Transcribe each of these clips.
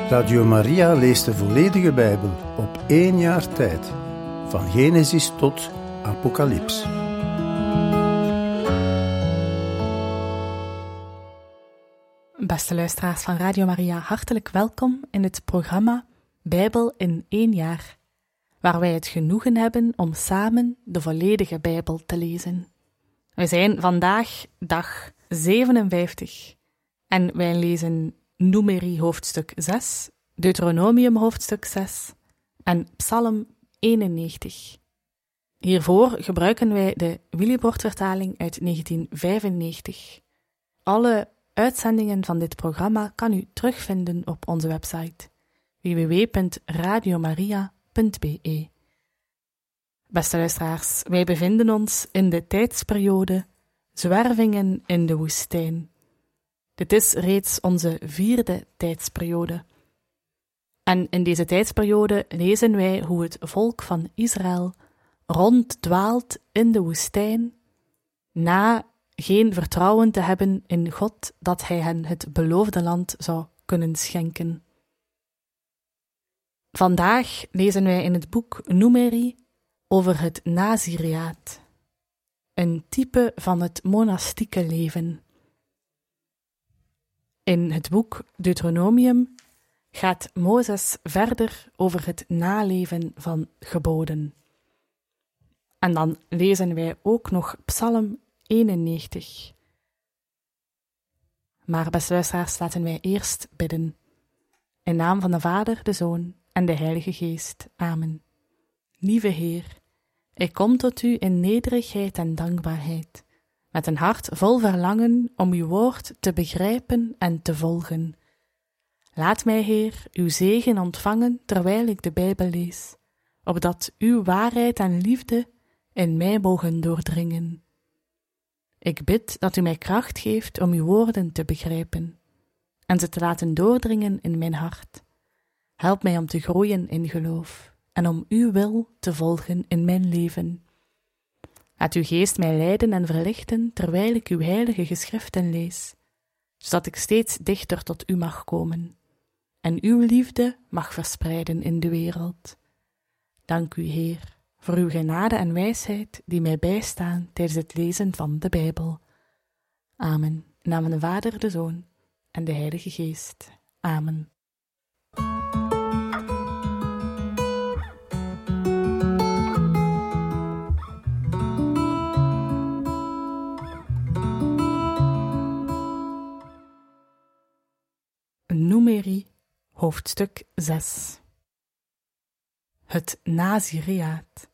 Radio Maria leest de volledige Bijbel op 1 jaar tijd, van Genesis tot Apocalyps. Beste luisteraars van Radio Maria, hartelijk welkom in het programma Bijbel in 1 jaar, waar wij het genoegen hebben om samen de volledige Bijbel te lezen. We zijn vandaag dag 57 en wij lezen Numeri hoofdstuk 6, Deuteronomium hoofdstuk 6 en Psalm 91. Hiervoor gebruiken wij de Willibrord-vertaling uit 1995. Alle uitzendingen van dit programma kan u terugvinden op onze website www.radiomaria.be. Beste luisteraars, wij bevinden ons in de tijdsperiode Zwervingen in de woestijn. Dit is reeds onze 4e tijdsperiode. En in deze tijdsperiode lezen wij hoe het volk van Israël ronddwaalt in de woestijn, na geen vertrouwen te hebben in God dat Hij hen het beloofde land zou kunnen schenken. Vandaag lezen wij in het boek Numeri over het Naziriaat, een type van het monastieke leven. In het boek Deuteronomium gaat Mozes verder over het naleven van geboden. En dan lezen wij ook nog Psalm 91. Maar beste luisteraars, laten wij eerst bidden. In naam van de Vader, de Zoon en de Heilige Geest. Amen. Lieve Heer, ik kom tot u in nederigheid en dankbaarheid, met een hart vol verlangen om uw woord te begrijpen en te volgen. Laat mij, Heer, uw zegen ontvangen terwijl ik de Bijbel lees, opdat uw waarheid en liefde in mij mogen doordringen. Ik bid dat u mij kracht geeft om uw woorden te begrijpen en ze te laten doordringen in mijn hart. Help mij om te groeien in geloof en om uw wil te volgen in mijn leven. Laat uw geest mij leiden en verlichten terwijl ik uw heilige geschriften lees, zodat ik steeds dichter tot u mag komen en uw liefde mag verspreiden in de wereld. Dank u, Heer, voor uw genade en wijsheid die mij bijstaan tijdens het lezen van de Bijbel. Amen. In naam van de Vader, de Zoon en de Heilige Geest. Amen. Numeri, hoofdstuk 6. Het Naziriaat.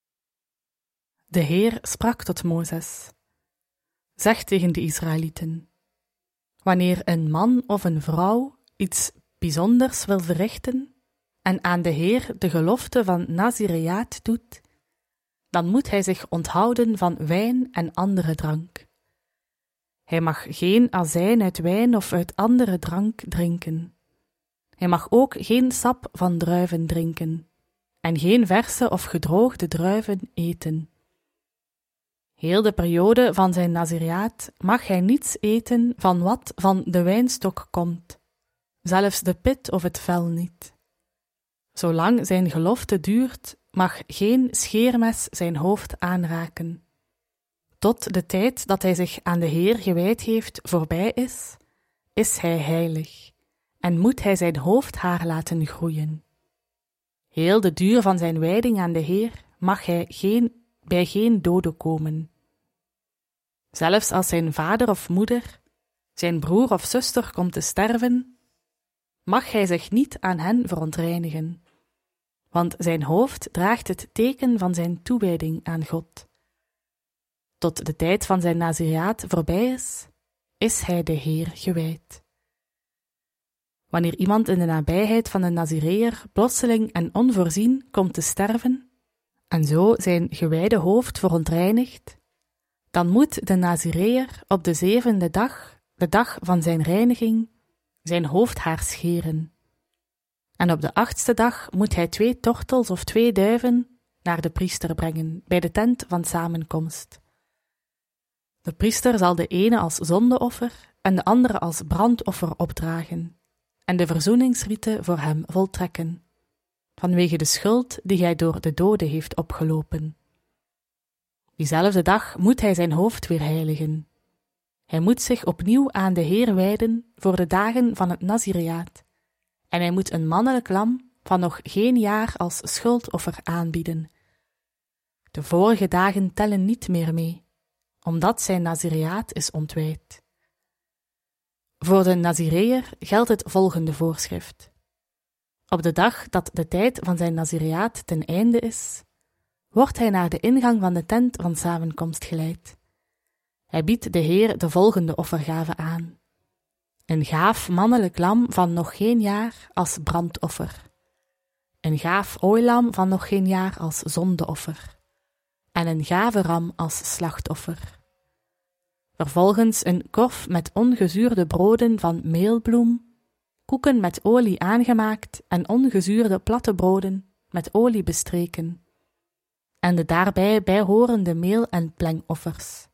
De Heer sprak tot Mozes: zeg tegen de Israëlieten: wanneer een man of een vrouw iets bijzonders wil verrichten en aan de Heer de gelofte van Naziriaat doet, dan moet hij zich onthouden van wijn en andere drank. Hij mag geen azijn uit wijn of uit andere drank drinken. Hij mag ook geen sap van druiven drinken en geen verse of gedroogde druiven eten. Heel de periode van zijn Naziriaat mag hij niets eten van wat van de wijnstok komt, zelfs de pit of het vel niet. Zolang zijn gelofte duurt, mag geen scheermes zijn hoofd aanraken. Tot de tijd dat hij zich aan de Heer gewijd heeft voorbij is hij heilig en moet hij zijn hoofdhaar laten groeien. Heel de duur van zijn wijding aan de Heer mag hij bij geen dode komen. Zelfs als zijn vader of moeder, zijn broer of zuster komt te sterven, mag hij zich niet aan hen verontreinigen, want zijn hoofd draagt het teken van zijn toewijding aan God. Tot de tijd van zijn Naziriaat voorbij is hij de Heer gewijd. Wanneer iemand in de nabijheid van een Nazireër plotseling en onvoorzien komt te sterven, en zo zijn gewijde hoofd verontreinigt, dan moet de Nazireër op de 7e dag, de dag van zijn reiniging, zijn hoofdhaar scheren. En op de 8e dag moet hij 2 tortels of 2 duiven naar de priester brengen, bij de tent van samenkomst. De priester zal de ene als zondeoffer en de andere als brandoffer opdragen, en de verzoeningsrite voor hem voltrekken, vanwege de schuld die hij door de doden heeft opgelopen. Diezelfde dag moet hij zijn hoofd weer heiligen. Hij moet zich opnieuw aan de Heer wijden voor de dagen van het Nazireaat, en hij moet een mannelijk lam van nog geen jaar als schuldoffer aanbieden. De vorige dagen tellen niet meer mee, omdat zijn Nazireaat is ontwijd. Voor de Nazireër geldt het volgende voorschrift. Op de dag dat de tijd van zijn Nazireaat ten einde is, wordt hij naar de ingang van de tent van samenkomst geleid. Hij biedt de Heer de volgende offergave aan: een gaaf mannelijk lam van nog geen jaar als brandoffer, een gaaf ooilam van nog geen jaar als zondeoffer en een gave ram als slachtoffer. Vervolgens een korf met ongezuurde broden van meelbloem, koeken met olie aangemaakt en ongezuurde platte broden met olie bestreken, en de daarbij bijhorende meel- en plengoffers.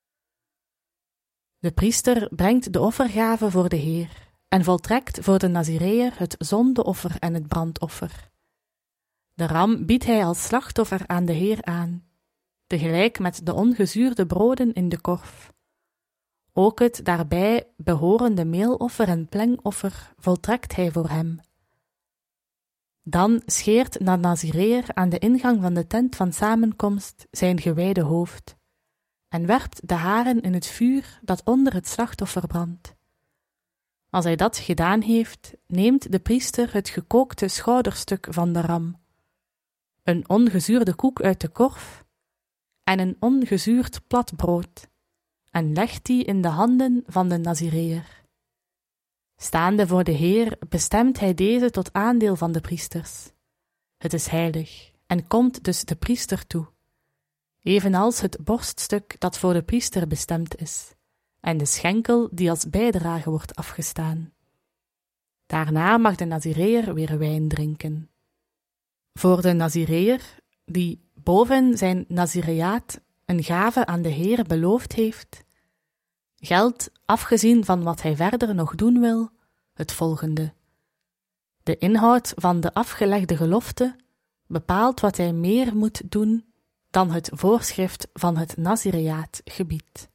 De priester brengt de offergave voor de Heer en voltrekt voor de Nazireër het zondeoffer en het brandoffer. De ram biedt hij als slachtoffer aan de Heer aan, tegelijk met de ongezuurde broden in de korf. Ook het daarbij behorende meeloffer en plengoffer voltrekt hij voor hem. Dan scheert de Nazireër aan de ingang van de tent van samenkomst zijn gewijde hoofd en werpt de haren in het vuur dat onder het slachtoffer brandt. Als hij dat gedaan heeft, neemt de priester het gekookte schouderstuk van de ram, een ongezuurde koek uit de korf en een ongezuurd plat brood, en legt die in de handen van de Nazireër. Staande voor de Heer bestemt hij deze tot aandeel van de priesters. Het is heilig en komt dus de priester toe, evenals het borststuk dat voor de priester bestemd is, en de schenkel die als bijdrage wordt afgestaan. Daarna mag de Nazireër weer wijn drinken. Voor de Nazireër, die boven zijn Nazireaat een gave aan de Heer beloofd heeft, geldt, afgezien van wat hij verder nog doen wil, het volgende. De inhoud van de afgelegde gelofte bepaalt wat hij meer moet doen dan het voorschrift van het Nazireaat gebiedt.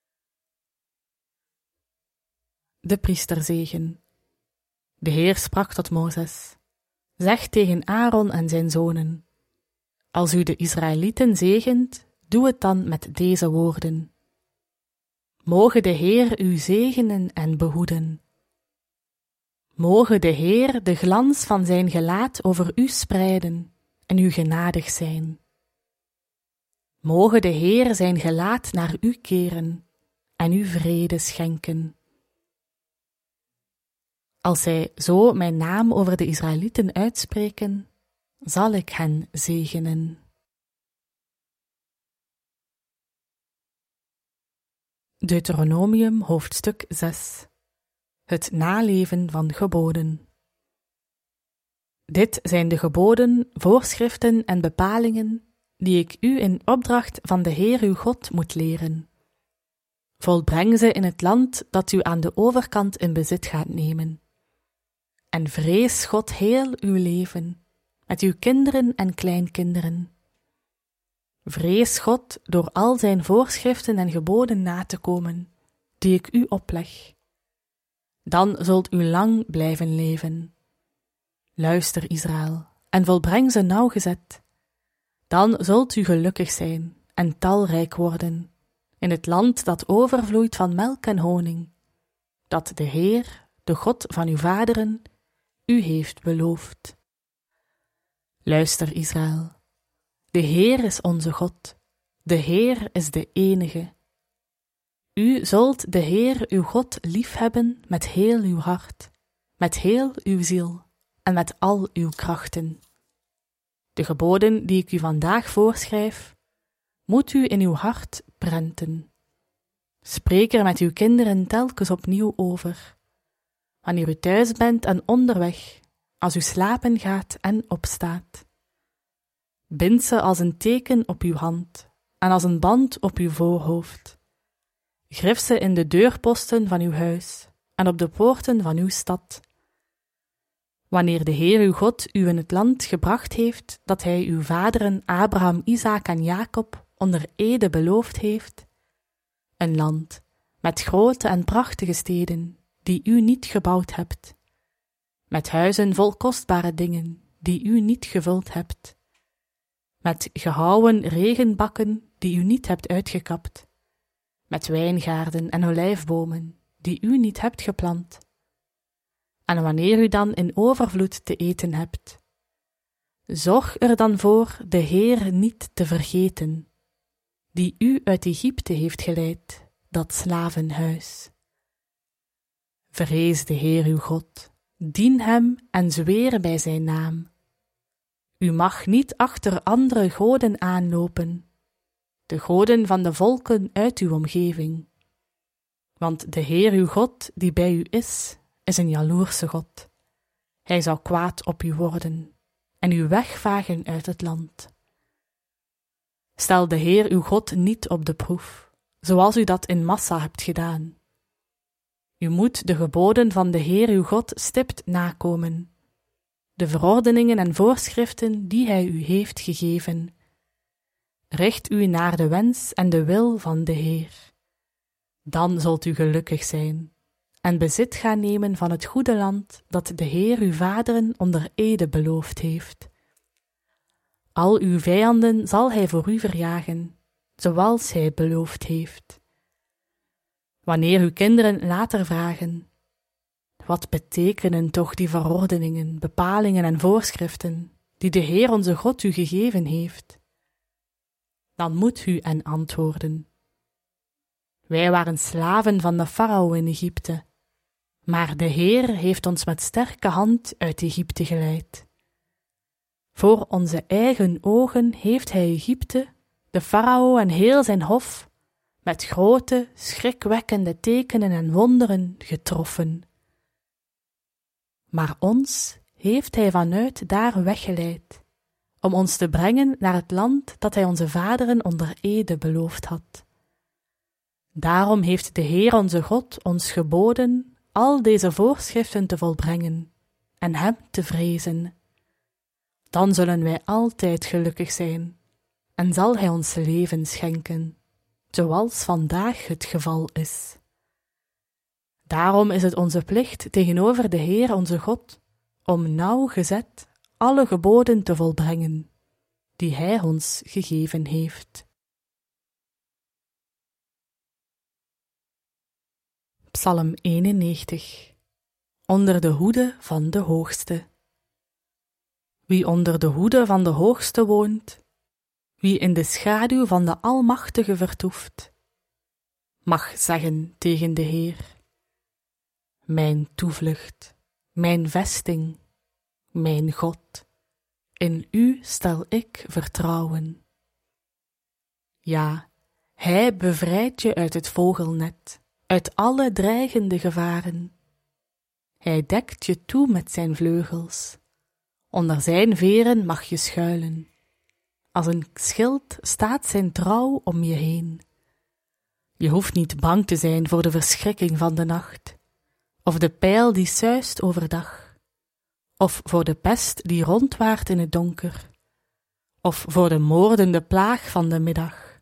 De priesterzegen. De Heer sprak tot Mozes: zeg tegen Aaron en zijn zonen: als u de Israëlieten zegent, doe het dan met deze woorden: moge de Heer u zegenen en behoeden. Moge de Heer de glans van zijn gelaat over u spreiden en u genadig zijn. Moge de Heer zijn gelaat naar u keren en u vrede schenken. Als zij zo mijn naam over de Israëlieten uitspreken, zal ik hen zegenen. Deuteronomium hoofdstuk 6. Het naleven van geboden. Dit zijn de geboden, voorschriften en bepalingen die ik u in opdracht van de Heer uw God moet leren. Volbreng ze in het land dat u aan de overkant in bezit gaat nemen. En vrees God heel uw leven, met uw kinderen en kleinkinderen. Vrees God door al zijn voorschriften en geboden na te komen, die ik u opleg. Dan zult u lang blijven leven. Luister, Israël, en volbreng ze nauwgezet. Dan zult u gelukkig zijn en talrijk worden in het land dat overvloeit van melk en honing, dat de Heer, de God van uw vaderen, u heeft beloofd. Luister, Israël. De Heer is onze God. De Heer is de enige. U zult de Heer uw God liefhebben met heel uw hart, met heel uw ziel en met al uw krachten. De geboden die ik u vandaag voorschrijf, moet u in uw hart prenten. Spreek er met uw kinderen telkens opnieuw over, wanneer u thuis bent en onderweg, als u slapen gaat en opstaat. Bind ze als een teken op uw hand en als een band op uw voorhoofd. Grif ze in de deurposten van uw huis en op de poorten van uw stad Wanneer de Heer uw God u in het land gebracht heeft, dat hij uw vaderen Abraham, Isaak en Jacob onder ede beloofd heeft, een land met grote en prachtige steden, die u niet gebouwd hebt, met huizen vol kostbare dingen, die u niet gevuld hebt, met gehouwen regenbakken, die u niet hebt uitgekapt, met wijngaarden en olijfbomen, die u niet hebt geplant. En wanneer u dan in overvloed te eten hebt, zorg er dan voor de Heer niet te vergeten, die u uit Egypte heeft geleid, dat slavenhuis. Vrees de Heer uw God, dien hem en zweer bij zijn naam. U mag niet achter andere goden aanlopen, de goden van de volken uit uw omgeving. Want de Heer uw God, die bij u is een jaloerse God. Hij zal kwaad op u worden en u wegvagen uit het land. Stel de Heer uw God niet op de proef, zoals u dat in Massa hebt gedaan. U moet de geboden van de Heer uw God stipt nakomen, de verordeningen en voorschriften die hij u heeft gegeven. Richt u naar de wens en de wil van de Heer. Dan zult u gelukkig zijn en bezit gaan nemen van het goede land dat de Heer uw vaderen onder ede beloofd heeft. Al uw vijanden zal hij voor u verjagen, zoals hij beloofd heeft. Wanneer uw kinderen later vragen, wat betekenen toch die verordeningen, bepalingen en voorschriften, die de Heer onze God u gegeven heeft? Dan moet u hen antwoorden. Wij waren slaven van de farao in Egypte, maar de Heer heeft ons met sterke hand uit Egypte geleid. Voor onze eigen ogen heeft hij Egypte, de farao en heel zijn hof, met grote, schrikwekkende tekenen en wonderen getroffen. Maar ons heeft hij vanuit daar weggeleid, om ons te brengen naar het land dat hij onze vaderen onder ede beloofd had. Daarom heeft de Heer onze God ons geboden al deze voorschriften te volbrengen en hem te vrezen. Dan zullen wij altijd gelukkig zijn en zal hij ons leven schenken, zoals vandaag het geval is. Daarom is het onze plicht tegenover de Heer onze God om nauwgezet alle geboden te volbrengen die hij ons gegeven heeft. Psalm 91. Onder de hoede van de Hoogste. Wie onder de hoede van de Hoogste woont, wie in de schaduw van de Almachtige vertoeft, mag zeggen tegen de Heer: mijn toevlucht, mijn vesting, mijn God, in u stel ik vertrouwen. Ja, hij bevrijdt je uit het vogelnet, uit alle dreigende gevaren. Hij dekt je toe met zijn vleugels. Onder zijn veren mag je schuilen. Als een schild staat zijn trouw om je heen. Je hoeft niet bang te zijn voor de verschrikking van de nacht, of de pijl die suist overdag, of voor de pest die rondwaart in het donker, of voor de moordende plaag van de middag.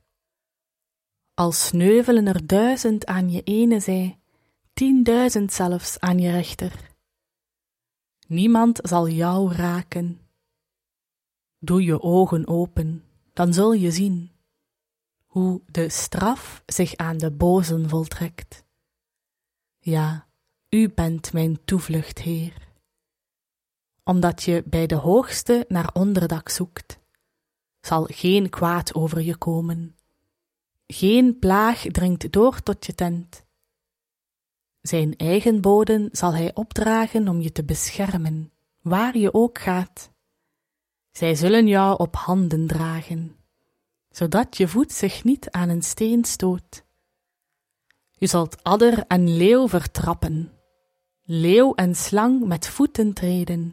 Al sneuvelen er 1000 aan je ene zij, 10.000 zelfs aan je rechter. Niemand zal jou raken. Doe je ogen open, dan zul je zien hoe de straf zich aan de bozen voltrekt. Ja, u bent mijn toevlucht, Heer. Omdat je bij de Hoogste naar onderdak zoekt, zal geen kwaad over je komen. Geen plaag dringt door tot je tent. Zijn eigen boden zal hij opdragen om je te beschermen, waar je ook gaat. Zij zullen jou op handen dragen, zodat je voet zich niet aan een steen stoot. Je zult adder en leeuw vertrappen, leeuw en slang met voeten treden.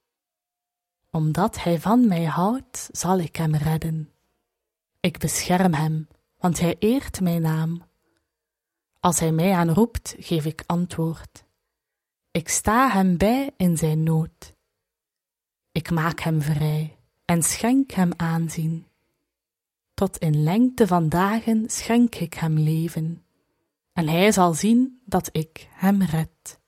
Omdat hij van mij houdt, zal ik hem redden. Ik bescherm hem, want hij eert mijn naam. Als hij mij aanroept, geef ik antwoord. Ik sta hem bij in zijn nood. ik maak hem vrij en schenk hem aanzien. Tot in lengte van dagen schenk ik hem leven, en hij zal zien dat ik hem red.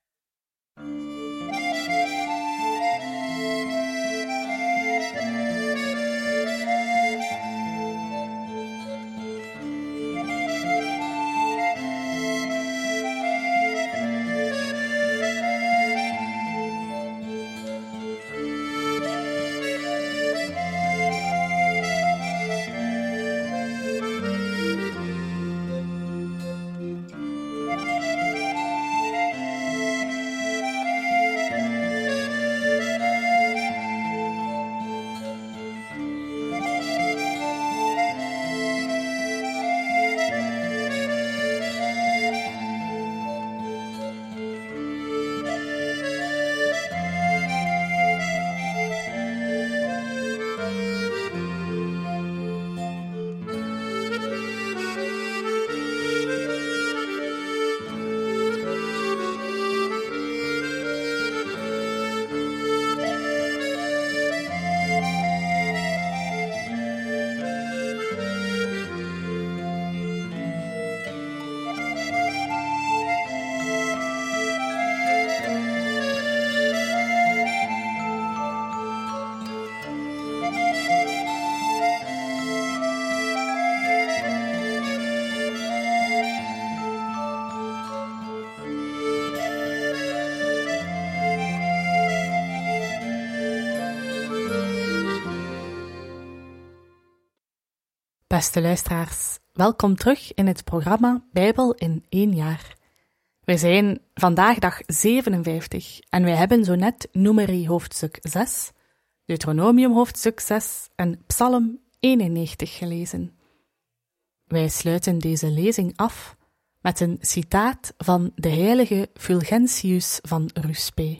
Beste luisteraars, welkom terug in het programma Bijbel in 1 jaar. Wij zijn vandaag dag 57 en wij hebben zo net Numeri hoofdstuk 6, Deuteronomium hoofdstuk 6 en Psalm 91 gelezen. Wij sluiten deze lezing af met een citaat van de heilige Fulgentius van Ruspe.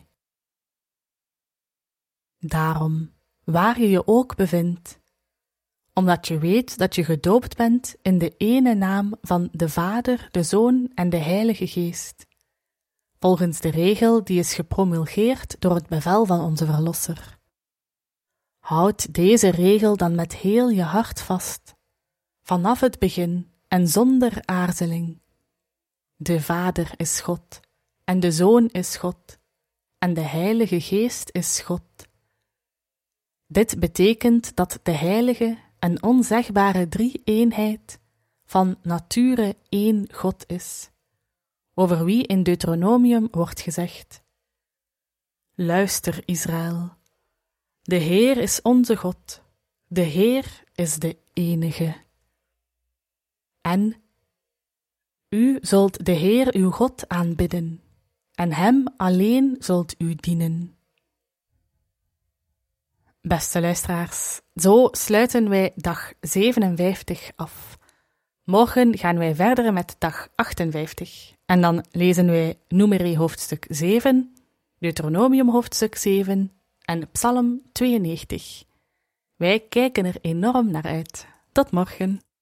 Daarom, waar je je ook bevindt, omdat je weet dat je gedoopt bent in de ene naam van de Vader, de Zoon en de Heilige Geest, volgens de regel die is gepromulgeerd door het bevel van onze Verlosser. Houd deze regel dan met heel je hart vast, vanaf het begin en zonder aarzeling. De Vader is God, en de Zoon is God, en de Heilige Geest is God. Dit betekent dat de Heilige een onzegbare drie-eenheid van nature één God is, over wie in Deuteronomium wordt gezegd: Luister, Israël, de Heer is onze God, de Heer is de enige. En u zult de Heer uw God aanbidden, en hem alleen zult u dienen. Beste luisteraars, zo sluiten wij dag 57 af. Morgen gaan wij verder met dag 58 en dan lezen wij Numeri hoofdstuk 7, Deuteronomium hoofdstuk 7 en Psalm 92. Wij kijken er enorm naar uit. Tot morgen.